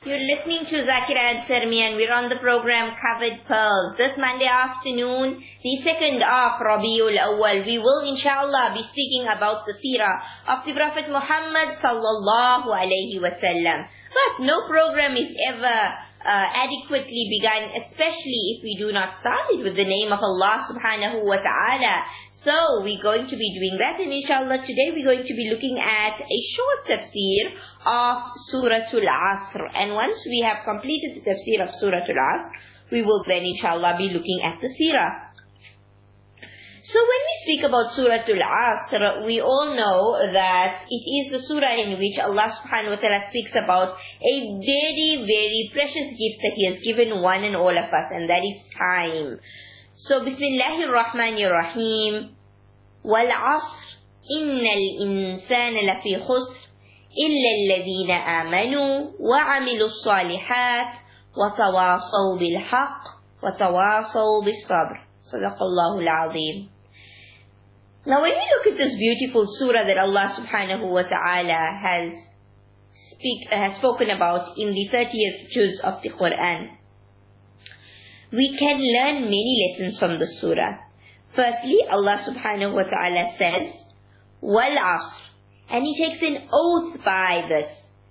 You're listening to Zakira and Sarmi, and we're on the program Covered Pearls. This Monday afternoon, the 2nd of Rabiul Awwal, we will inshallah be speaking about the seerah of the Prophet Muhammad sallallahu alayhi wasallam. But no program is ever adequately begun, especially if we do not start it with the name of Allah subhanahu wa ta'ala. So we're going to be doing that, and inshallah today we're going to be looking at a short tafsir of Suratul Asr. And once we have completed the tafsir of Suratul Asr, we will then inshallah be looking at the seerah. So when we speak about Suratul Asr, we all know that it is the surah in which Allah subhanahu wa ta'ala speaks about a very, very precious gift that He has given one and all of us, and that is time. So Bismillahir Rahmanir Rahim. Wal asr innal insana lafi khusr illa alladhina amanu wa amilus salihat wa tawasaw bil haqq wa tawasaw bis sabr. Sadaqallahul azim. Now when we look at this beautiful surah that Allah subhanahu wa ta'ala has spoken about in the 30th juz of the Quran, we can learn many lessons from the surah. Firstly, Allah subhanahu wa ta'ala says, Wal asr, and He takes an oath by this.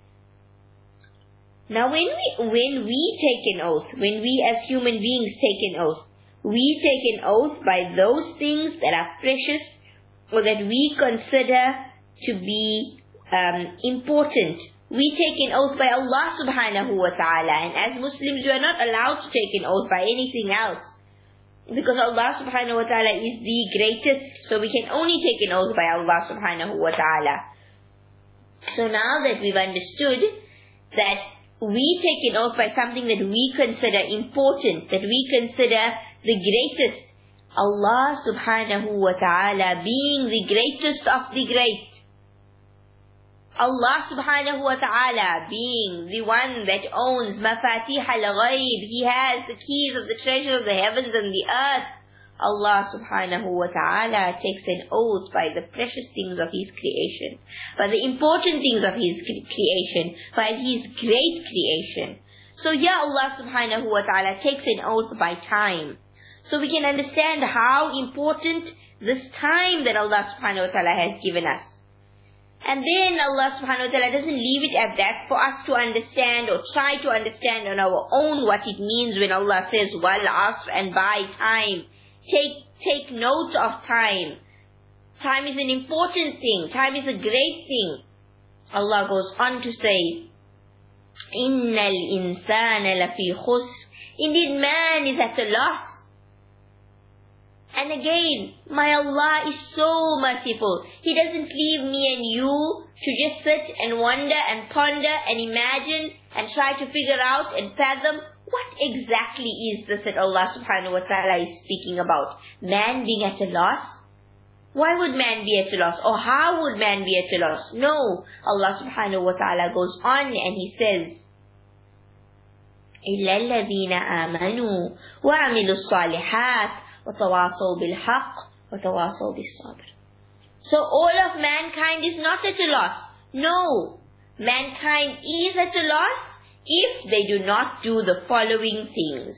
Now when we take an oath, when we as human beings take an oath, we take an oath by those things that are precious or that we consider to be important. We take an oath by Allah subhanahu wa ta'ala, and as Muslims we are not allowed to take an oath by anything else, because Allah subhanahu wa ta'ala is the greatest, so we can only take an oath by Allah subhanahu wa ta'ala. So now that we've understood that we take an oath by something that we consider important, that we consider the greatest, Allah subhanahu wa ta'ala being the greatest of the great, Allah subhanahu wa ta'ala being the one that owns mafatih al-ghayb, He has the keys of the treasure of the heavens and the earth. Allah subhanahu wa ta'ala takes an oath by the precious things of His creation, by the important things of His creation, by His great creation. So here Allah subhanahu wa ta'ala takes an oath by time. So we can understand how important this time that Allah subhanahu wa ta'ala has given us. And then Allah subhanahu wa ta'ala doesn't leave it at that for us to understand or try to understand on our own what it means when Allah says wal asr and by time. Take note of time. Time is an important thing. Time is a great thing. Allah goes on to say, Innal insana lafi khusr. Indeed, man is at a loss. And again, my Allah is so merciful. He doesn't leave me and you to just sit and wonder and ponder and imagine and try to figure out and fathom what exactly is this that Allah subhanahu wa ta'ala is speaking about. Man being at a loss? Why would man be at a loss? Or how would man be at a loss? No. Allah subhanahu wa ta'ala goes on and He says, إِلَّا الَّذِينَ آمَنُوا وَعَمِلُوا الصَّالِحَاتِ وَتَوَاصَوْا بِالْحَقِّ وَتَوَاصَوْا بِالصَّبْرِ. So all of mankind is not at a loss. No. Mankind is at a loss if they do not do the following things.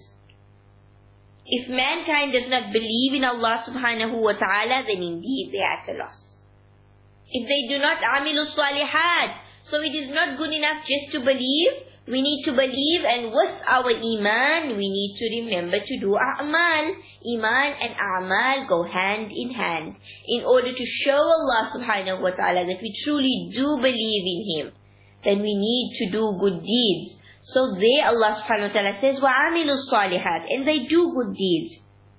If mankind does not believe in Allah subhanahu wa ta'ala, then indeed they are at a loss. If they do not amilu salihat, so it is not good enough just to believe. We need to believe, and with our iman, we need to remember to do a'mal. Iman and a'mal go hand in hand. In order to show Allah subhanahu wa ta'ala that we truly do believe in Him, then we need to do good deeds. So there Allah subhanahu wa ta'ala says, وَعَمِلُوا الصَّالِحَاتِ, and they do good deeds.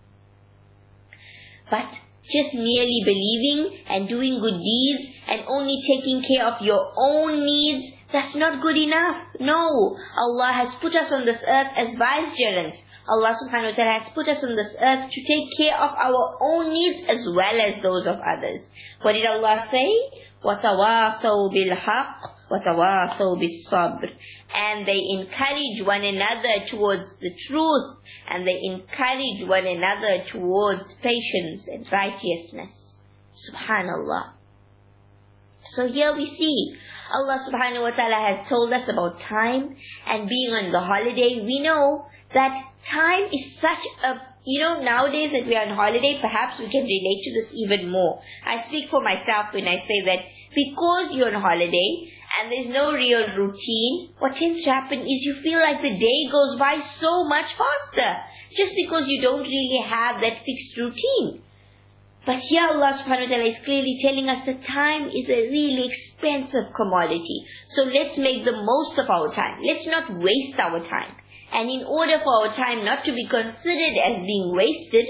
But just merely believing and doing good deeds and only taking care of your own needs, that's not good enough. No. Allah has put us on this earth as vicegerents. Allah subhanahu wa ta'ala has put us on this earth to take care of our own needs as well as those of others. What did Allah say? وَتَوَاصَوْا بِالْحَقِّ وَتَوَاصَوْا بِالصَّبْرِ. And they encourage one another towards the truth, and they encourage one another towards patience and righteousness. Subhanallah. So here we see Allah subhanahu wa ta'ala has told us about time and being on the holiday. We know that time is such a, nowadays that we are on holiday, perhaps we can relate to this even more. I speak for myself when I say that because you're on holiday and there's no real routine, what tends to happen is you feel like the day goes by so much faster, just because you don't really have that fixed routine. But here Allah subhanahu wa ta'ala is clearly telling us that time is a really expensive commodity. So let's make the most of our time. Let's not waste our time. And in order for our time not to be considered as being wasted,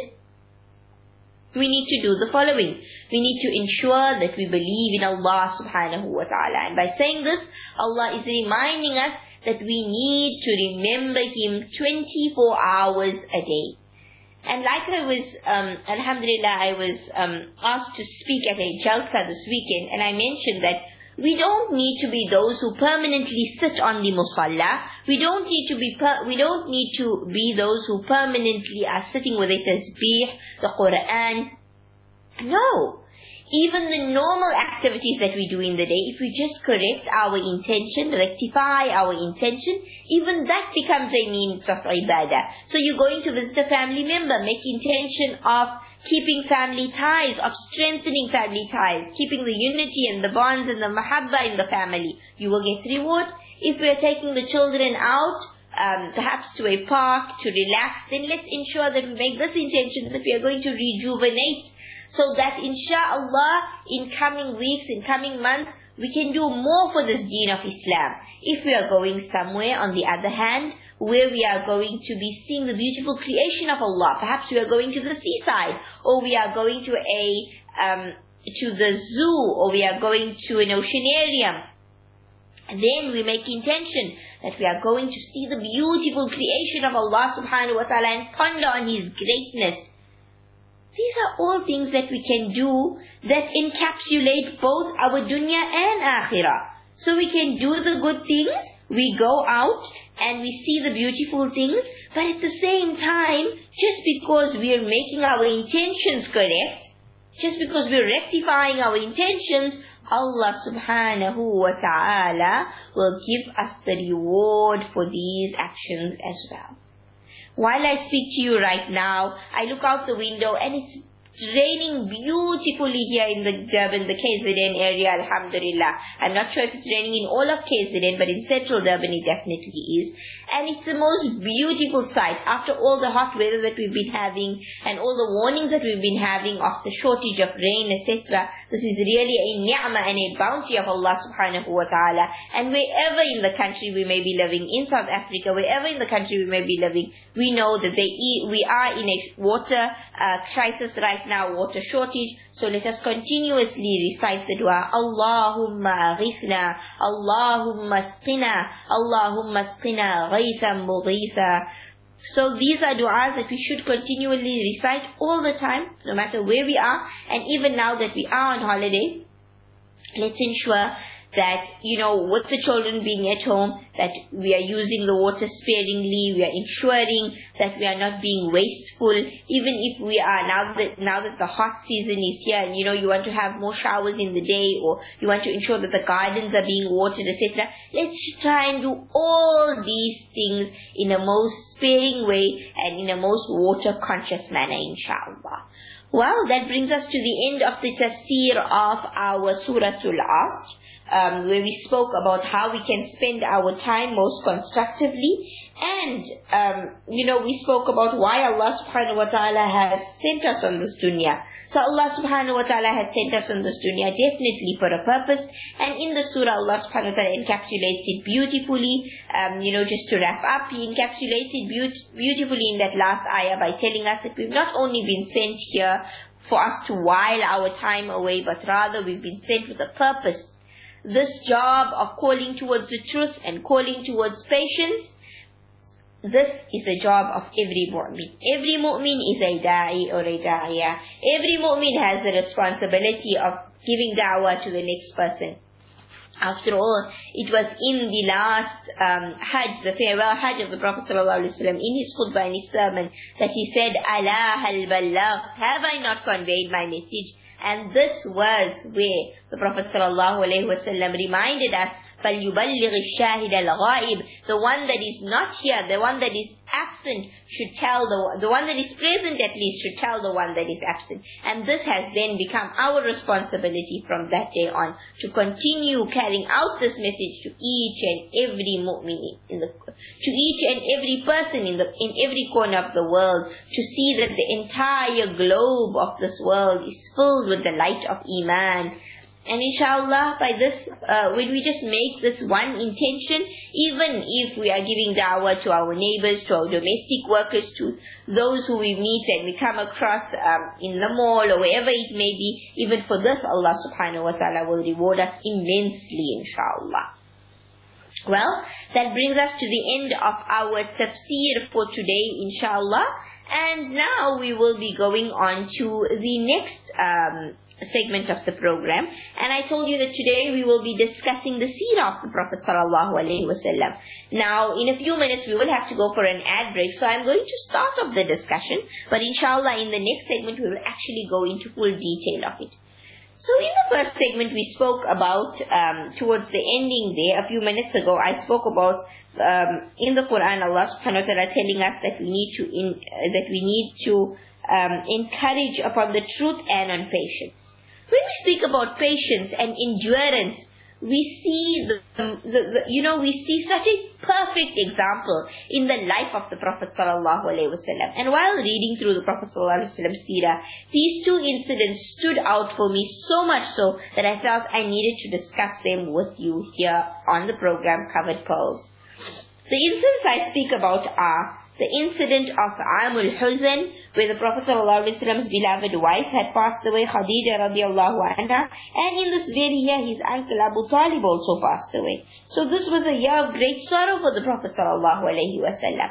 we need to do the following. We need to ensure that we believe in Allah subhanahu wa ta'ala. And by saying this, Allah is reminding us that we need to remember Him 24 hours a day. And like alhamdulillah, I was asked to speak at a jalsa this weekend, and I mentioned that we don't need to be those who permanently sit on the musalla. We don't need to be those who permanently are sitting with a tasbih, the Quran. No. Even the normal activities that we do in the day, if we just correct our intention, rectify our intention, even that becomes a means of ibadah. So you're going to visit a family member, make intention of keeping family ties, of strengthening family ties, keeping the unity and the bonds and the mahabba in the family. You will get reward. If we are taking the children out, perhaps to a park to relax, then let's ensure that we make this intention that we are going to rejuvenate, so that insha'Allah in coming weeks, in coming months, we can do more for this deen of Islam. If we are going somewhere, on the other hand, where we are going to be seeing the beautiful creation of Allah, perhaps we are going to the seaside, or we are going to the zoo, or we are going to an oceanarium, then we make intention that we are going to see the beautiful creation of Allah subhanahu wa ta'ala and ponder on His greatness. These are all things that we can do that encapsulate both our dunya and akhirah. So we can do the good things, we go out and we see the beautiful things, but at the same time, just because we are making our intentions correct, just because we are rectifying our intentions, Allah subhanahu wa ta'ala will give us the reward for these actions as well. While I speak to you right now, I look out the window and it's raining beautifully here in the Durban, the KZN area, alhamdulillah. I'm not sure if it's raining in all of KZN, but in central Durban it definitely is. And it's the most beautiful sight after all the hot weather that we've been having and all the warnings that we've been having of the shortage of rain, etc. This is really a ni'mah and a bounty of Allah subhanahu wa ta'ala. And wherever in the country we may be living, in South Africa, wherever in the country we may be living, we know that we are in a water crisis right now, water shortage. So let us continuously recite the dua, Allahumma aghithna, Allahumma asqina, Allahumma asqina ghaythan mughitha. So these are du'as that we should continually recite all the time, no matter where we are. And even now that we are on holiday, let's ensure that, with the children being at home, that we are using the water sparingly, we are ensuring that we are not being wasteful, even if we are, now that the hot season is here, and you want to have more showers in the day, or you want to ensure that the gardens are being watered, etc. Let's try and do all these things in a most sparing way, and in a most water-conscious manner, inshallah. Well, that brings us to the end of the tafsir of our Suratul Asr. Where we spoke about how we can spend our time most constructively, and we spoke about why Allah subhanahu wa ta'ala has sent us on this dunya. So Allah subhanahu wa ta'ala has sent us on this dunya definitely for a purpose, and in the surah Allah subhanahu wa ta'ala encapsulates it beautifully. Just to wrap up, He encapsulates it beautifully in that last ayah by telling us that we've not only been sent here for us to while our time away, but rather we've been sent with a purpose. This job of calling towards the truth and calling towards patience, this is the job of every mu'min. Every mu'min is a da'i or a da'iyah. Every mu'min has the responsibility of giving da'wah to the next person. After all, it was in the last Hajj, the farewell Hajj of the Prophet ﷺ, in his khutbah and his sermon, that he said, Ala hal balagh, have I not conveyed my message? And this was where the Prophet ﷺ reminded us, فَلْيُبَلِّغِ الشَّاهِدَ الْغَائِبِ, the one that is not here, the one that is absent should tell the one that is present at least should tell the one that is absent. And this has then become our responsibility from that day on, to continue carrying out this message to each and every mu'min, to each and every person in every corner of the world, to see that the entire globe of this world is filled with the light of Iman. And inshallah, by this, when we just make this one intention, even if we are giving da'wah to our neighbors, to our domestic workers, to those who we meet and we come across in the mall or wherever it may be, even for this, Allah subhanahu wa ta'ala will reward us immensely, inshallah. Well, that brings us to the end of our tafsir for today, inshallah. And now we will be going on to the next segment of the program. And I told you that today we will be discussing the seerah of the Prophet ﷺ. Now, in a few minutes we will have to go for an ad break, so I'm going to start off the discussion. But inshallah, in the next segment we will actually go into full detail of it. So in the first segment we spoke about, towards the ending there, a few minutes ago, I spoke about in the Quran, Allah subhanahu wa ta'ala telling us that we need to encourage upon the truth and on patience. When we speak about patience and endurance, we see we see such a perfect example in the life of the Prophet sallallahu alaihi wasallam. And while reading through the Prophet sallallahu alaihi wasallam seerah, these two incidents stood out for me so much so that I felt I needed to discuss them with you here on the program Covered Pearls. The incidents I speak about are the incident of Amul Huzn, where the Prophet ﷺ's beloved wife had passed away, Khadija radiallahu anha, and in this very year his uncle Abu Talib also passed away. So this was a year of great sorrow for the Prophet ﷺ.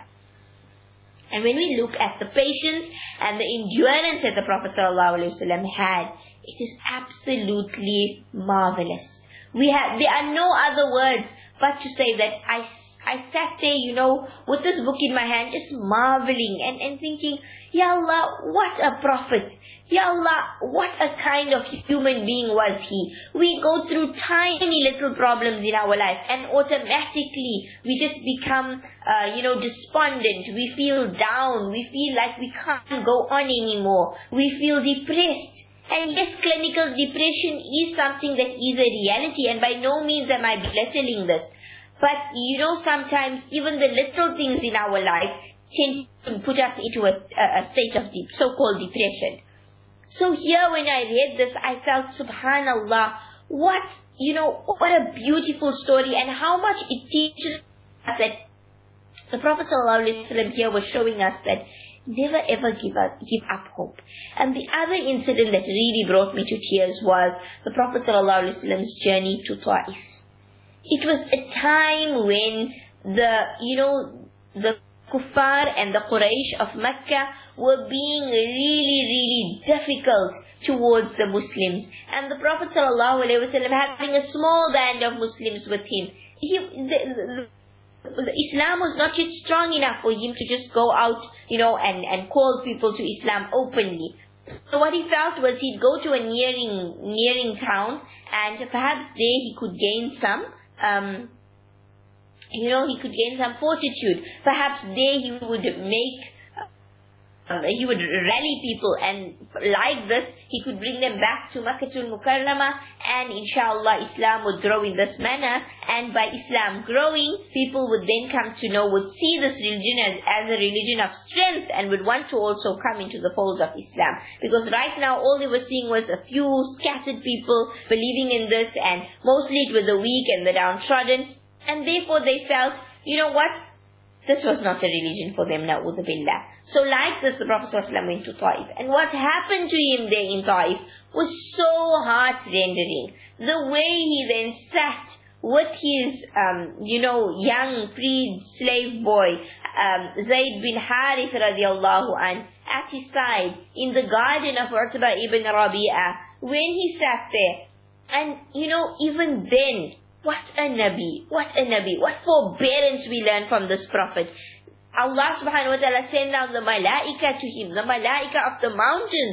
And when we look at the patience and the endurance that the Prophet ﷺ had, it is absolutely marvelous. There are no other words but to say that I sat there, with this book in my hand, just marveling and thinking, Ya Allah, what a prophet. Ya Allah, what a kind of human being was he. We go through tiny little problems in our life and automatically we just become, despondent. We feel down. We feel like we can't go on anymore. We feel depressed. And yes, clinical depression is something that is a reality, and by no means am I belittling this. But, sometimes even the little things in our life tend to put us into a state of so-called depression. So here when I read this, I felt, subhanallah, what a beautiful story, and how much it teaches us that the Prophet ﷺ here was showing us that never ever give up hope. And the other incident that really brought me to tears was the Prophet ﷺ's journey to Ta'if. It was a time when the Kuffar and the Quraysh of Mecca were being really, really difficult towards the Muslims. And the Prophet ﷺ having a small band of Muslims with him. Islam was not yet strong enough for him to just go out, and call people to Islam openly. So what he felt was he'd go to a nearing town, and perhaps there he could gain some fortitude. Perhaps there he would rally people, and like this, he could bring them back to Makkatul Mukarramah, and inshallah Islam would grow in this manner. And by Islam growing, people would then would see this religion as a religion of strength, and would want to also come into the folds of Islam. Because right now all they were seeing was a few scattered people believing in this, and mostly it was the weak and the downtrodden, and therefore they felt, this was not a religion for them, na'udhu billah. So like this, the Prophet ﷺ went to Ta'if. And what happened to him there in Ta'if was so heart-rendering. The way he then sat with his, young freed slave boy, Zayd bin Harith radiallahu an, at his side in the garden of Utbah ibn Rabi'ah, when he sat there. And, even then, what a Nabi, what forbearance we learn from this Prophet. Allah subhanahu wa ta'ala sent down the malaika to him, the malaika of the mountains,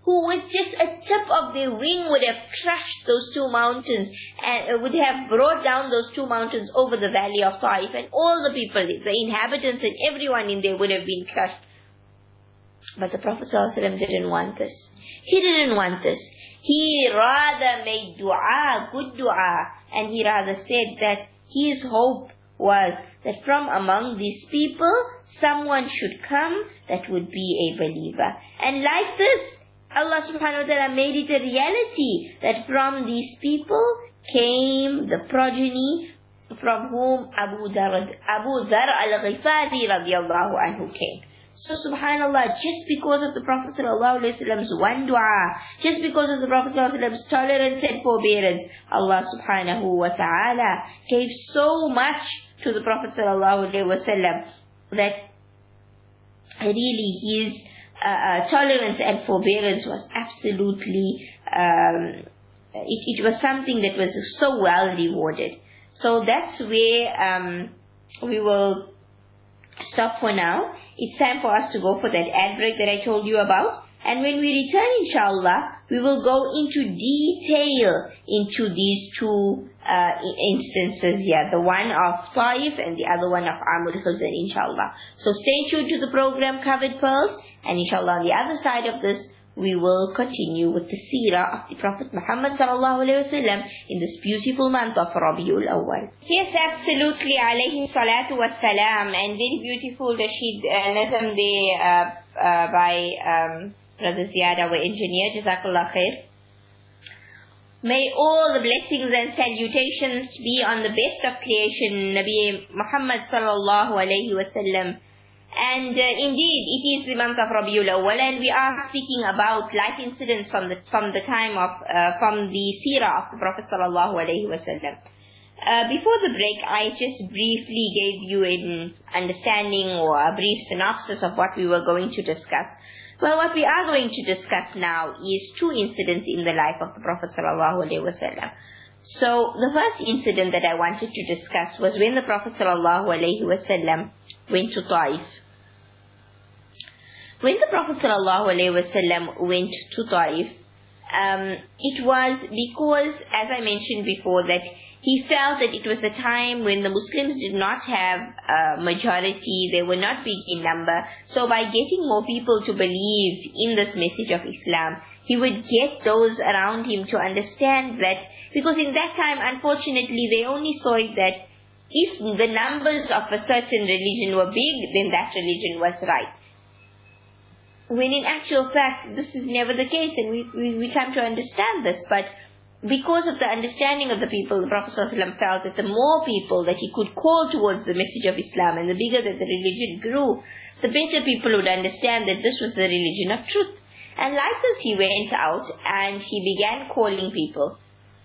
who with just a tip of their wing would have crushed those two mountains and would have brought down those two mountains over the valley of Taif, and all the people, the inhabitants and everyone in there would have been crushed. But the Prophet ﷺ didn't want this. He didn't want this. He rather made dua, good dua, and he rather said that his hope was that from among these people, someone should come that would be a believer. And like this, Allah subhanahu wa ta'ala made it a reality that from these people came the progeny from whom Abu Dhar al-Ghifari radiallahu anhu came. So subhanallah, just because of the Prophet sallallahu alaihi wasallam's one dua, just because of the Prophet sallallahu alaihi wasallam's tolerance and forbearance, Allah subhanahu wa ta'ala gave so much to the Prophet sallallahu alaihi wasallam that really his tolerance and forbearance was absolutely, it was something that was so well rewarded. So that's where we will stop for now. It's time for us to go for that ad break that I told you about. And when we return, inshallah, we will go into detail into these two instances here. The one of Taif and the other one of Amr Huzn, inshallah. So stay tuned to the program Covered Pearls. And inshallah, on the other side of this, we will continue with the seerah of the Prophet Muhammad sallallahu alaihi wasallam in this beautiful month of Rabiul Awwal. Yes, absolutely, alayhi salatu wassalam, and very beautiful Rashid Nazam there by Brother Ziyad, our engineer. Jazakallah khair. May all the blessings and salutations be on the best of creation, Nabi Muhammad sallallahu alaihi wasallam. And indeed, it is the month of Rabiul Awwal, and we are speaking about life incidents from the time of from the seerah of the Prophet sallallahu alaihi wasallam. Before the break, I just briefly gave you an understanding or a brief synopsis of what we were going to discuss. Well, what we are going to discuss now is two incidents in the life of the Prophet sallallahu alaihi wasallam. So the first incident that I wanted to discuss was when the Prophet sallallahu alaihi wasallam went to Taif. When the Prophet sallallahu alaihi wasallam went to Taif, it was because, as I mentioned before, that he felt that it was a time when the Muslims did not have a majority, they were not big in number. So by getting more people to believe in this message of Islam, he would get those around him to understand that, because in that time, unfortunately, they only saw it that if the numbers of a certain religion were big, then that religion was right. When in actual fact, this is never the case, and we come to understand this. But because of the understanding of the people, the Prophet ﷺ felt that the more people that he could call towards the message of Islam, and the bigger that the religion grew, the better people would understand that this was the religion of truth. And like this, he went out and he began calling people.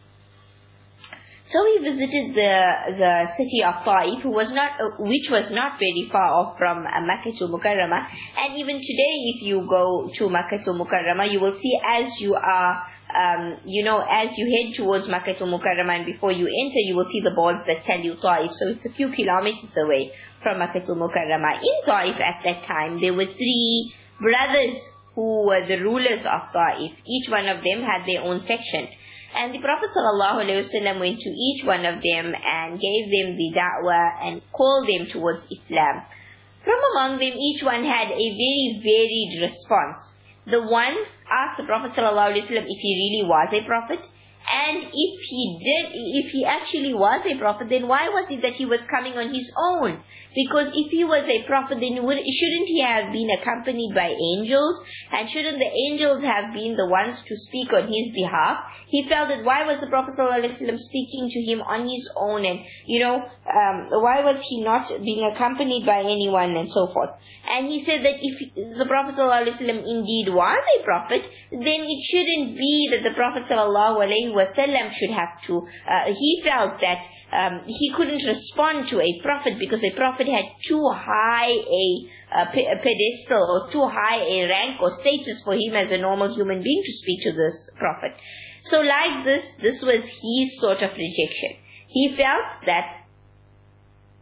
So he visited the city of Taif, which was not very far off from Makkah to Mukarramah. And even today, if you go to Makkah to Mukarramah, you will see as you are, as you head towards Makkah to Mukarramah, and before you enter, you will see the boards that tell you Taif. So it's a few kilometers away from Makkah to Mukarramah. In Taif at that time, there were three brothers who were the rulers of Taif. Each one of them had their own section. And the Prophet ﷺ went to each one of them and gave them the da'wah and called them towards Islam. From among them, each one had a very varied response. The one asked the Prophet ﷺ if he really was a prophet. And if he actually was a prophet, then why was it that he was coming on his own? Because if he was a prophet, then shouldn't he have been accompanied by angels? And shouldn't the angels have been the ones to speak on his behalf? He felt that why was the Prophet ﷺ speaking to him on his own? And, why was he not being accompanied by anyone and so forth? And he said that if the Prophet ﷺ indeed was a prophet, then it shouldn't be that the Prophet ﷺ should have to, he felt that he couldn't respond to a prophet because a prophet had too high a pedestal or too high a rank or status for him as a normal human being to speak to this prophet. So like this was his sort of rejection. He felt that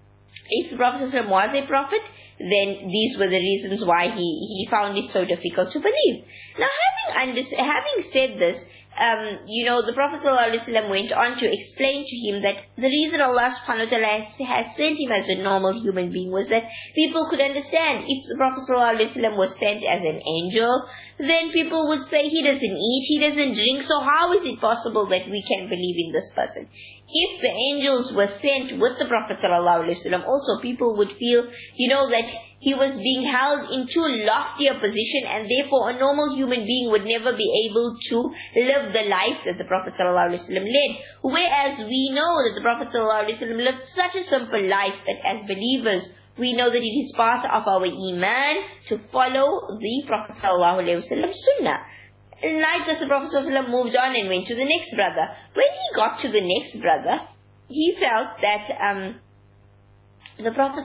if the Prophet ﷺ was a prophet, then these were the reasons why he found it so difficult to believe. Now, having said this, the Prophet ﷺ went on to explain to him that the reason Allah subhanahu wa ta'ala has sent him as a normal human being was that people could understand. If the Prophet ﷺ was sent as an angel, then people would say he doesn't eat, he doesn't drink, so how is it possible that we can believe in this person? If the angels were sent with the Prophet ﷺ, also people would feel, that he was being held in too lofty a position, and therefore a normal human being would never be able to live the life that the Prophet ﷺ led. Whereas we know that the Prophet ﷺ lived such a simple life that as believers, we know that it is part of our iman to follow the Prophet ﷺ sunnah. Like this, the Prophet ﷺ moved on and went to the next brother. When he got to the next brother, he felt that the Prophet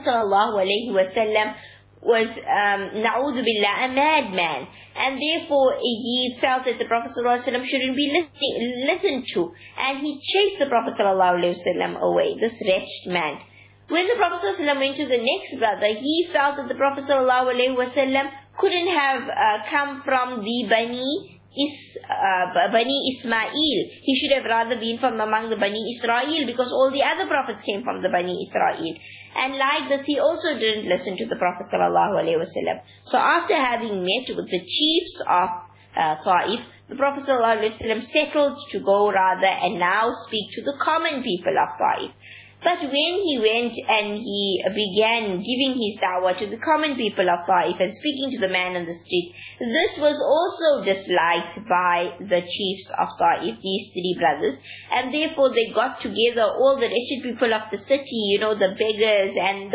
ﷺ was, na'udhu billah, a madman. And therefore, he felt that the Prophet ﷺ shouldn't be listened to. And he chased the Prophet ﷺ away, this wretched man. When the Prophet ﷺ went to the next brother, he felt that the Prophet ﷺ couldn't have come from the Bani Ismail. He should have rather been from among the Bani Israel, because all the other prophets came from the Bani Israel. And like this, he also didn't listen to the Prophet ﷺ. So after having met with the chiefs of Ta'if, the Prophet ﷺ settled to go rather and now speak to the common people of Ta'if. But when he went and he began giving his da'wah to the common people of Ta'if and speaking to the man on the street, this was also disliked by the chiefs of Ta'if, these three brothers, and therefore they got together all the wretched people of the city, the beggars and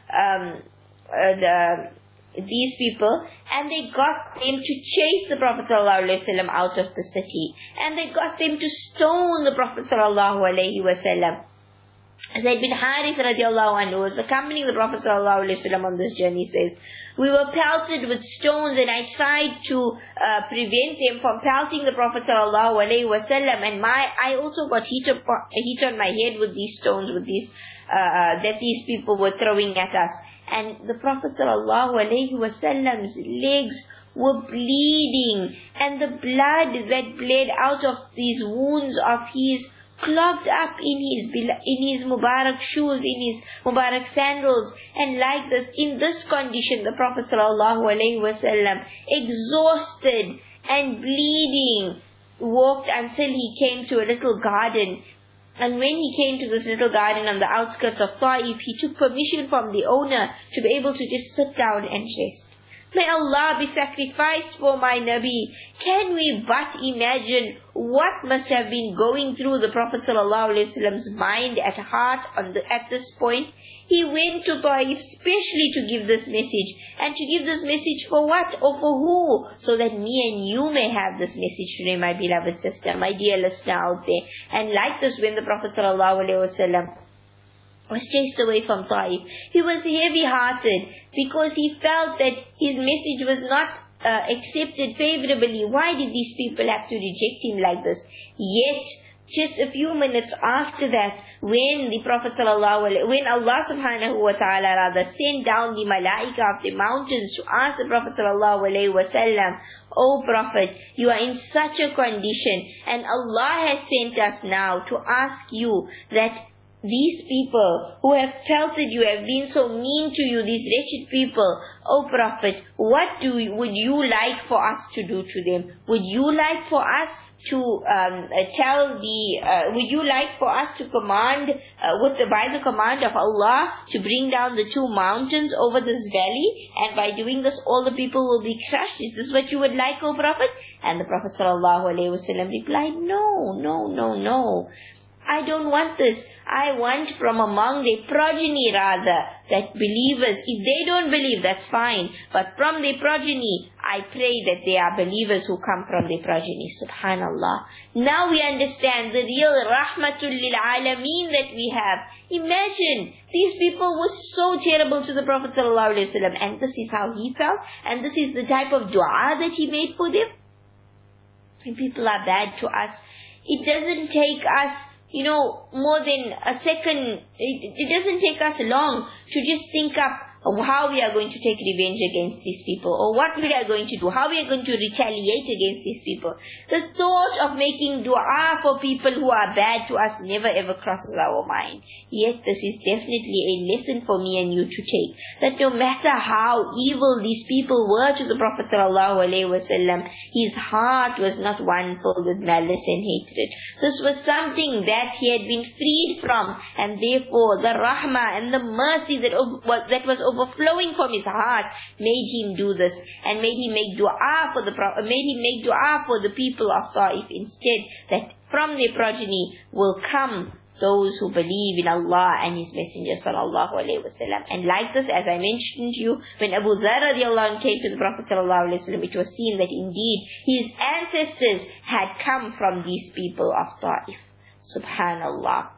these people, and they got them to chase the Prophet ﷺ out of the city, and they got them to stone the Prophet ﷺ. Zayd bin Harith radiallahu anhu was accompanying the Prophet ﷺ on this journey, says, we were pelted with stones, and I tried to prevent them from pelting the Prophet ﷺ, and I also got heat on my head with these stones, with these that these people were throwing at us. And the Prophet ﷺ's legs were bleeding, and the blood that bled out of these wounds of his clogged up in his Mubarak shoes, in his Mubarak sandals. And like this, in this condition, the Prophet ﷺ, exhausted and bleeding, walked until he came to a little garden. And when he came to this little garden on the outskirts of Ta'if, he took permission from the owner to be able to just sit down and rest. May Allah be sacrificed for my Nabi. Can we but imagine what must have been going through the Prophet ﷺ's mind at heart at this point? He went to Ta'if specially to give this message. And to give this message for what or for who? So that me and you may have this message today, my beloved sister, my dear listener out there. And like this, when the Prophet ﷺ was chased away from Ta'if, he was heavy-hearted because he felt that his message was not accepted favorably. Why did these people have to reject him like this? Yet, just a few minutes after that, when the Prophet when Allah subhanahu wa ta'ala sent down the malaika of the mountains to ask the Prophet ﷺ, O Prophet, you are in such a condition, and Allah has sent us now to ask you that these people who have pelted you, have been so mean to you, these wretched people, O Prophet, what would you like for us to do to them? Would you like for us to would you like for us to command, by the command of Allah, to bring down the two mountains over this valley, and by doing this all the people will be crushed? Is this what you would like, O Prophet? And the Prophet ﷺ replied, No. I don't want this. I want from among their progeny rather, that believers, if they don't believe, that's fine. But from their progeny, I pray that they are believers who come from their progeny. Subhanallah. Now we understand the real rahmatul lil alameen that we have. Imagine, these people were so terrible to the Prophet ﷺ, and this is how he felt, and this is the type of dua that he made for them. When people are bad to us, it doesn't take us more than a second. It doesn't take us long to just think up of how we are going to take revenge against these people, or what we are going to do, how we are going to retaliate against these people. The thought of making dua for people who are bad to us never ever crosses our mind. Yet this is definitely a lesson for me and you to take, that no matter how evil these people were to the Prophet ﷺ, his heart was not one filled with malice and hatred. This was something that he had been freed from, and therefore the rahmah and the mercy that was overflowing from his heart made him do this, and made him make dua for the people of Ta'if instead, that from their progeny will come those who believe in Allah and His Messenger sallallahu alaihi wasallam. And like this, as I mentioned to you, when Abu Dharr radiallahu anhu came to the Prophet sallallahu alaihi wasallam, it was seen that indeed his ancestors had come from these people of Ta'if. Subhanallah.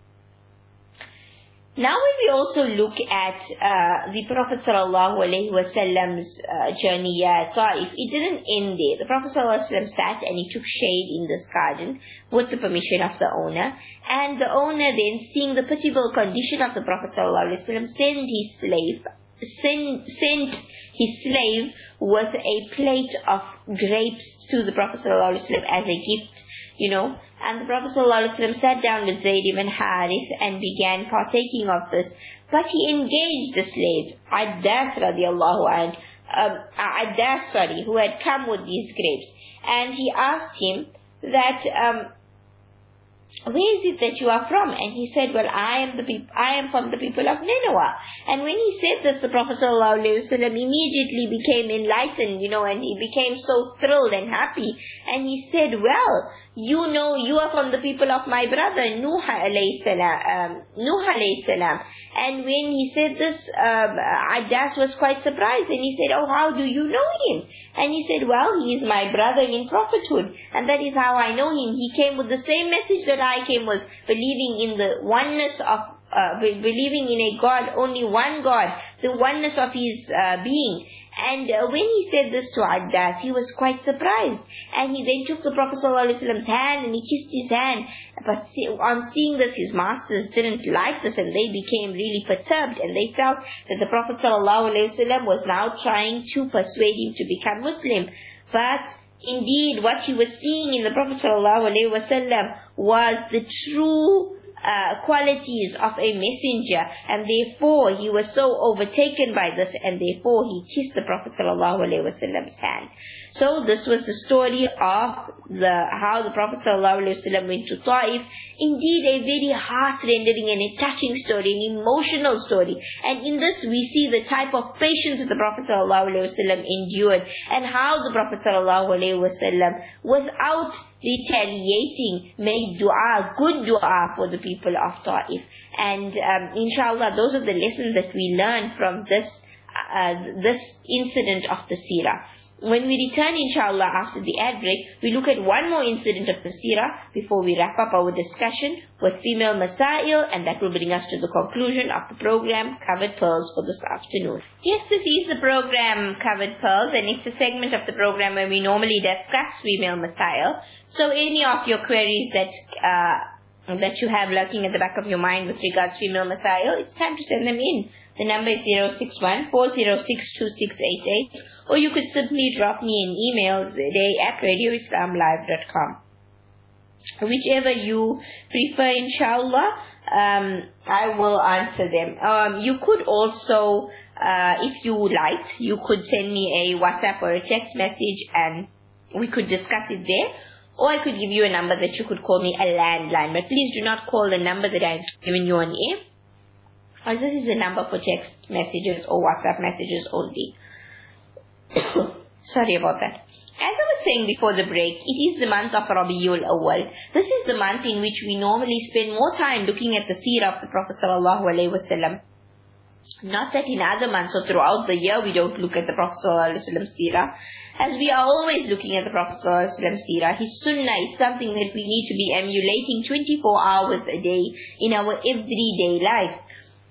Now when we also look at the Prophet ﷺ's journey at Ta'if, it didn't end there. The Prophet ﷺ sat and he took shade in this garden with the permission of the owner. And the owner then, seeing the pitiable condition of the Prophet ﷺ, sent his slave with a plate of grapes to the Prophet ﷺ as a gift. And the Prophet ﷺ sat down with Zayd ibn Harith and began partaking of this. But he engaged the slave, Addas who had come with these grapes. And he asked him that, where is it that you are from? And he said, well, I am from the people of Nineveh. And when he said this, the Prophet ﷺ immediately became enlightened, and he became so thrilled and happy. And he said, well, you are from the people of my brother, Nuh alayhi salam. And when he said this, Addas was quite surprised. And he said, oh, how do you know him? And he said, well, he is my brother in prophethood. And that is how I know him. He came with the same message that I came, was believing in the oneness of, believing in a God, only one God, the oneness of his being. And when he said this to Addas, he was quite surprised. And he then took the Prophet ﷺ's hand and he kissed his hand. But on seeing this, his masters didn't like this, and they became really perturbed, and they felt that the Prophet ﷺ was now trying to persuade him to become Muslim. But indeed, what he was seeing in the Prophet ﷺ was the true qualities of a messenger, and therefore he was so overtaken by this, and therefore he kissed the Prophet ﷺ's hand. So this was the story of how the Prophet ﷺ went to Ta'if. Indeed, a very heart-rendering and a touching story, an emotional story. And in this we see the type of patience that the Prophet ﷺ endured, and how the Prophet ﷺ, without retaliating, made dua, good dua for the people of Ta'if. And inshallah, those are the lessons that we learn from this incident of the seerah. When we return, inshallah, after the ad break, we look at one more incident of the seerah before we wrap up our discussion with female masail, and that will bring us to the conclusion of the program Covered Pearls for this afternoon. Yes, this is the program Covered Pearls, and it's a segment of the program where we normally discuss female masail. So any of your queries that you have lurking at the back of your mind with regards to female masail, it's time to send them in. The number is 061-406-2688, or you could simply drop me an email today@radioislamlive.com. Whichever you prefer, inshallah, I will answer them. You could also, if you would like, you could send me a WhatsApp or a text message and we could discuss it there. Or I could give you a number that you could call me a landline. But please do not call the number that I've given you on air, as this is a number for text messages or WhatsApp messages only. Sorry about that. As I was saying before the break, it is the month of Rabiul Awwal. This is the month in which we normally spend more time looking at the seerah of the Prophet ﷺ. Not that in other months or throughout the year we don't look at the Prophet ﷺ's seerah, as we are always looking at the Prophet ﷺ's seerah. His sunnah is something that we need to be emulating 24 hours a day in our everyday life.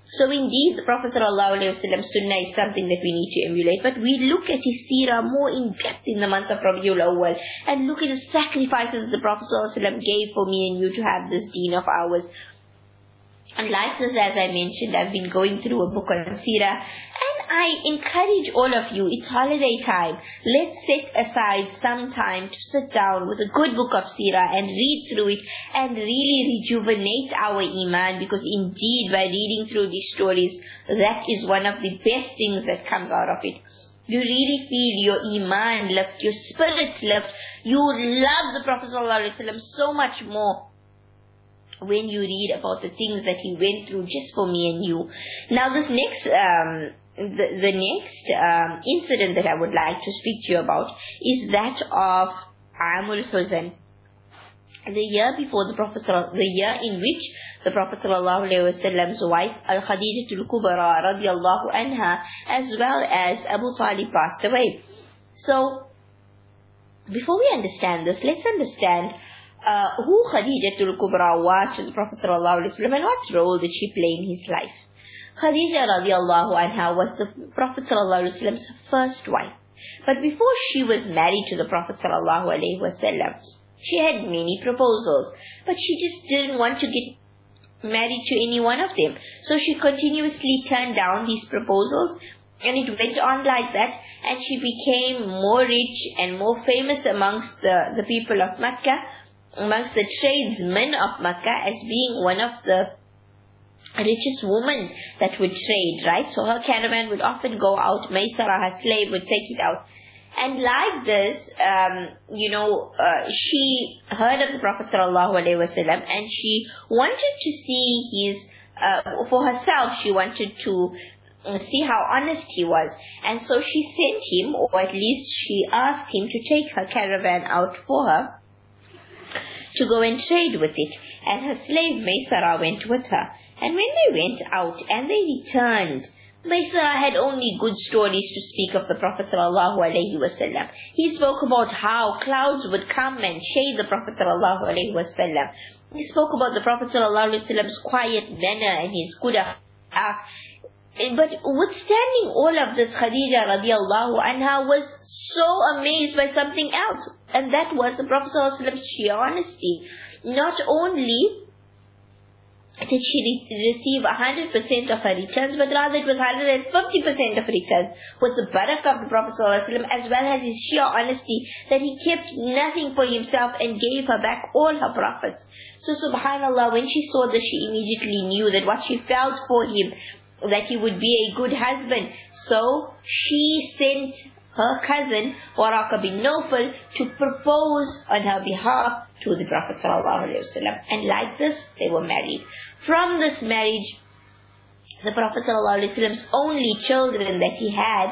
So indeed, the Prophet ﷺ sunnah is something that we need to emulate. But we look at his seerah more in depth in the month of Rabiul Awwal, and look at the sacrifices the Prophet ﷺ gave for me and you to have this deen of ours. And like this, as I mentioned, I've been going through a book on seerah, and I encourage all of you, it's holiday time. Let's set aside some time to sit down with a good book of seerah and read through it and really rejuvenate our iman, because indeed by reading through these stories, that is one of the best things that comes out of it. You really feel your iman lift, your spirits lift. You love the Prophet ﷺ so much more when you read about the things that he went through just for me and you. Now this next, the next incident that I would like to speak to you about is that of Amul Huzn. The year before the Prophet, the year in which the Prophet ﷺ's wife Al-Khadijatul Kubra radiallahu anha, as well as Abu Talib, passed away. So, before we understand this, let's understand who Khadijatul Kubra was to the Prophet ﷺ and what role did she play in his life. Khadija radiallahu anha was the Prophet ﷺ's first wife. But before she was married to the Prophet ﷺ, she had many proposals, but she just didn't want to get married to any one of them. So she continuously turned down these proposals, and it went on like that, and she became more rich and more famous amongst the people of Mecca, amongst the tradesmen of Mecca, as being one of the richest women that would trade, right? So her caravan would often go out, Maysara, her slave, would take it out. And like this, she heard of the Prophet ﷺ, and she wanted to see his, for herself, she wanted to see how honest he was. And so she sent him, or at least she asked him to take her caravan out for her, to go and trade with it. And her slave Maysara went with her. And when they went out and they returned, Maysara had only good stories to speak of the Prophet ﷺ. He spoke about how clouds would come and shade the Prophet ﷺ. He spoke about the Prophet ﷺ's quiet manner and his good akhlaq. But withstanding all of this, Khadija radiallahu anha was so amazed by something else, and that was the Prophet ﷺ's sheer honesty. Not only did she receive 100% of her returns, but rather it was 150% of returns, with the barakah of the Prophet ﷺ, as well as his sheer honesty, that he kept nothing for himself and gave her back all her profits. So subhanallah, when she saw this, she immediately knew that what she felt for him, that he would be a good husband. So she sent her cousin Waraka bin Nawfal to propose on her behalf to the Prophet ﷺ. And like this, they were married. From this marriage, the Prophet ﷺ's only children that he had,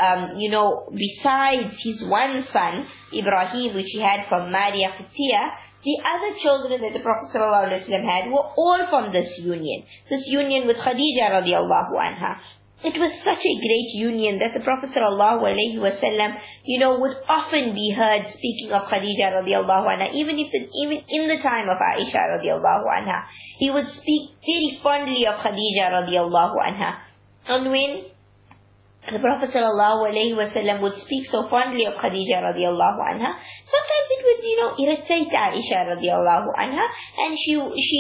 besides his one son, Ibrahim, which he had from Maria Qibtiyya, the other children that the Prophet ﷺ had were all from this union with Khadija radiallahu anha. It was such a great union that the Prophet ﷺ, would often be heard speaking of Khadija radiallahu anha, even in the time of Aisha radiallahu anha. He would speak very fondly of Khadija radiallahu anha. And when the Prophet ﷺ would speak so fondly of Khadija radiallahu anha, sometimes it would, irritate Aisha radiallahu anha, and she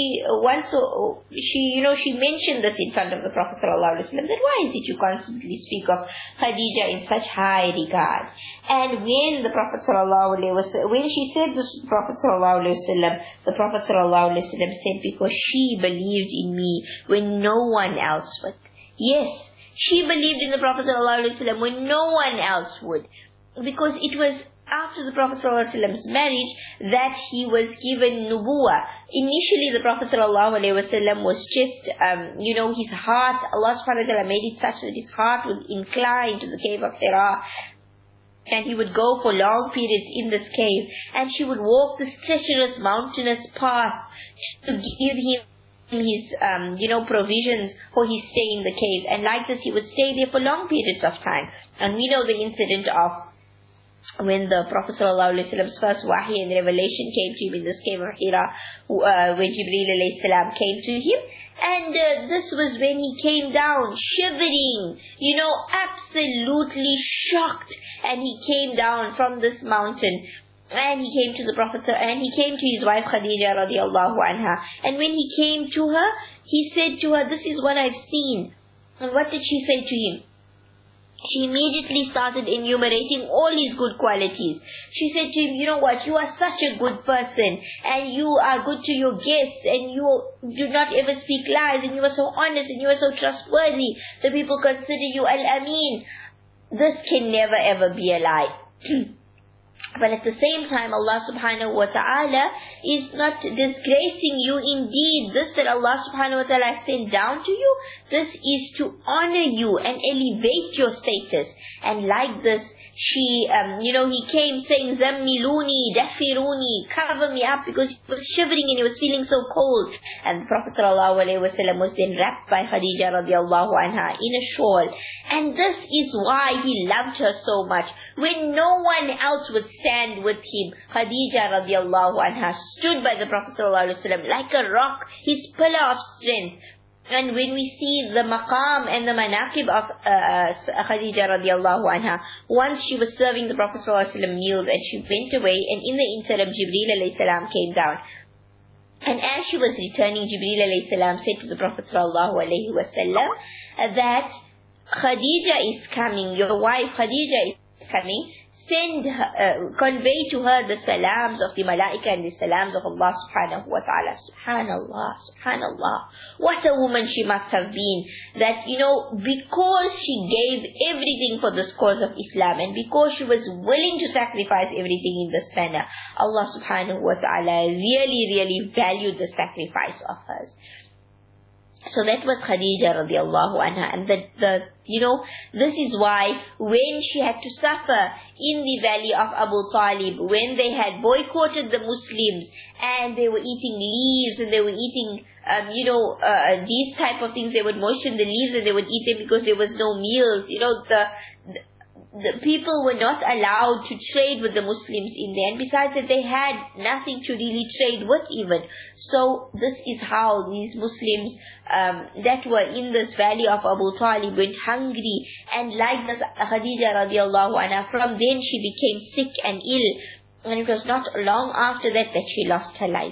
mentioned this in front of the Prophet ﷺ, that why is it you constantly speak of Khadija in such high regard? And when the Prophet when she said this to the Prophet ﷺ, the Prophet ﷺ said, because she believed in me when no one else would. Yes, she believed in the Prophet ﷺ when no one else would. Because it was after the Prophet ﷺ's marriage that he was given nubuwah. Initially the Prophet ﷺ was just, his heart, Allah subhanahu wa ta'ala made it such that his heart would incline to the cave of Hira. And he would go for long periods in this cave. And she would walk this treacherous, mountainous path to give him his provisions for his stay in the cave. And like this, he would stay there for long periods of time. And we know the incident of when the Prophet ﷺ's first wahi and revelation came to him in this cave of Hira, where Jibreel alayhi salam came to him. And this was when he came down shivering, absolutely shocked. And he came down from this mountain. And he came to the Prophet, and he came to his wife Khadija radiallahu anha. And when he came to her, he said to her, "This is what I've seen." And what did she say to him? She immediately started enumerating all his good qualities. She said to him, "You know what, you are such a good person, and you are good to your guests, and you do not ever speak lies, and you are so honest, and you are so trustworthy. The people consider you al-Amin." This can never ever be a lie. But at the same time, Allah subhanahu wa ta'ala is not disgracing you. Indeed, this that Allah subhanahu wa ta'ala sent down to you, this is to honor you and elevate your status. And like this, he came saying, "Zammiluni, dafiruni, cover me up," because he was shivering and he was feeling so cold. And the Prophet sallallahu alaihi wasallam was then wrapped by Khadija radiallahu anha in a shawl. And this is why he loved her so much. When no one else would stand with him, Khadija radiallahu anha stood by the Prophet sallallahu alaihi wasallam like a rock, his pillar of strength. And when we see the maqam and the manaqib of Khadija radiallahu anha, once she was serving the Prophet sallallahu alaihi wasallam meals and she went away, and in the interim Jibreel alayhi salam came down. And as she was returning, Jibreel alayhi salam said to the Prophet sallallahu alaihi wasallam that Khadija is coming, your wife Khadija is coming. Send her, convey to her the salams of the malaika and the salams of Allah subhanahu wa ta'ala. Subhanallah, subhanallah. What a woman she must have been. That, because she gave everything for this cause of Islam, and because she was willing to sacrifice everything in this manner, Allah subhanahu wa ta'ala really, really valued the sacrifice of hers. So that was Khadija radiallahu anha. And this is why when she had to suffer in the valley of Abu Talib, when they had boycotted the Muslims and they were eating leaves and they were eating, these type of things, they would moisten the leaves and they would eat them because there was no meals. The people were not allowed to trade with the Muslims in there. And besides that, they had nothing to really trade with even. So this is how these Muslims that were in this valley of Abu Talib went hungry. And like this Khadija radiallahu anha, from then she became sick and ill. And it was not long after that she lost her life.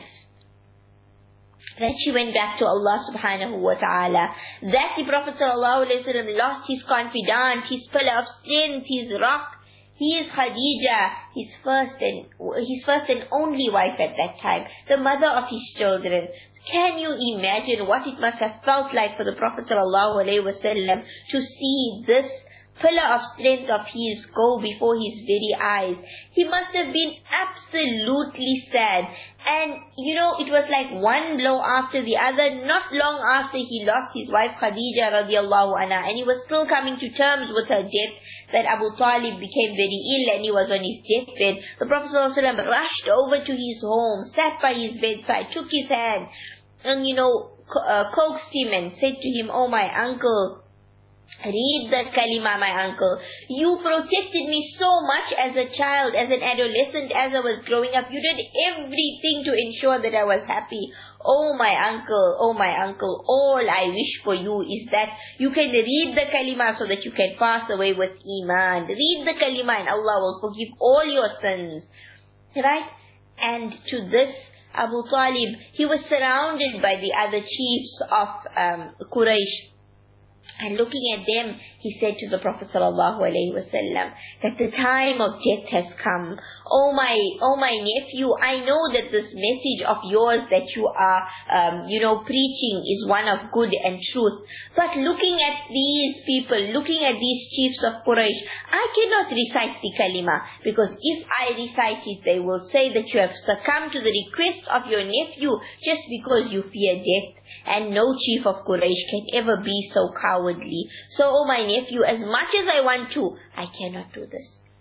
That she went back to Allah subhanahu wa ta'ala. That the Prophet sallallahu alaihi wasallam lost his confidant, his pillar of strength, his rock. He is Khadija, his first and only wife at that time, the mother of his children. Can you imagine what it must have felt like for the Prophet sallallahu alaihi wasallam to see this pillar of strength of his go before his very eyes? He must have been absolutely sad. And it was like one blow after the other. Not long after he lost his wife Khadija radiallahu anha, and he was still coming to terms with her death, that Abu Talib became very ill and he was on his deathbed. The Prophet ﷺ rushed over to his home, sat by his bedside, took his hand, and coaxed him and said to him, "Oh my uncle, read that kalima, my uncle. You protected me so much as a child, as an adolescent, as I was growing up. You did everything to ensure that I was happy. Oh my uncle, all I wish for you is that you can read the kalima so that you can pass away with iman. Read the kalima and Allah will forgive all your sins." Right? And to this, Abu Talib, he was surrounded by the other chiefs of Quraysh. And looking at them, he said to the Prophet sallallahu alaihi wasallam that the time of death has come. Oh my nephew, I know that this message of yours that you are, preaching is one of good and truth. But looking at these people, looking at these chiefs of Quraysh, I cannot recite the kalima, because if I recite it, they will say that you have succumbed to the request of your nephew just because you fear death. And no chief of Quraysh can ever be so cowardly. So, oh my nephew, as much as I want to, I cannot do this.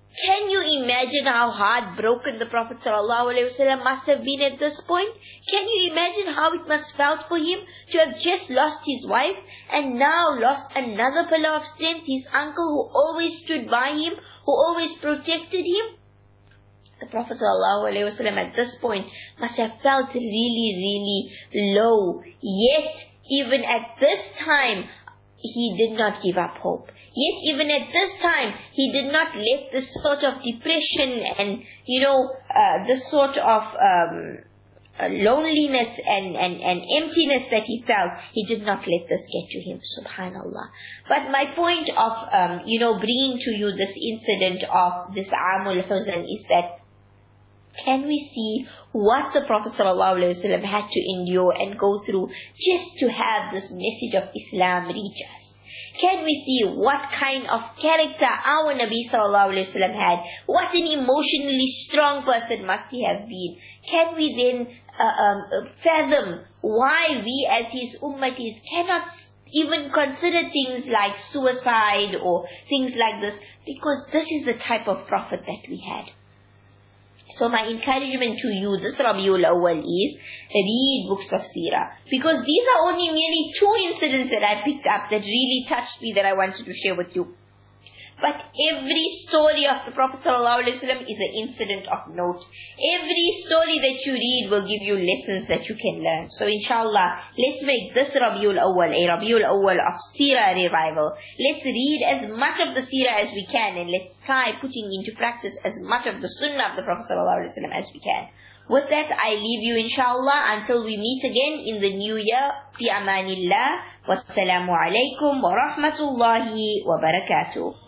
Can you imagine how heartbroken the Prophet ﷺ must have been at this point? Can you imagine how it must felt for him to have just lost his wife and now lost another pillar of strength, his uncle who always stood by him, who always protected him? The Prophet ﷺ at this point must have felt really, really low. Yet, even at this time, he did not give up hope. Yet even at this time, he did not let this sort of depression and, this sort of loneliness and emptiness that he felt, he did not let this get to him, subhanallah. But my point of, bringing to you this incident of this Amul Huzn is that, can we see what the Prophet ﷺ had to endure and go through just to have this message of Islam reach us? Can we see what kind of character our Nabi ﷺ had? What an emotionally strong person must he have been? Can we then fathom why we as his ummatis cannot even consider things like suicide or things like this? Because this is the type of Prophet that we had. So my encouragement to you this Rabiul Awwal is, read books of Seerah. Because these are only merely 2 incidents that I picked up that really touched me that I wanted to share with you. But every story of the Prophet ﷺ is an incident of note. Every story that you read will give you lessons that you can learn. So inshallah, let's make this Rabiul Awwal a Rabiul Awwal of Seerah revival. Let's read as much of the Seerah as we can, and let's try putting into practice as much of the Sunnah of the Prophet ﷺ as we can. With that, I leave you inshallah until we meet again in the new year. Fi amanillah. Wassalamu alaikum wa rahmatullahi wa barakatuh.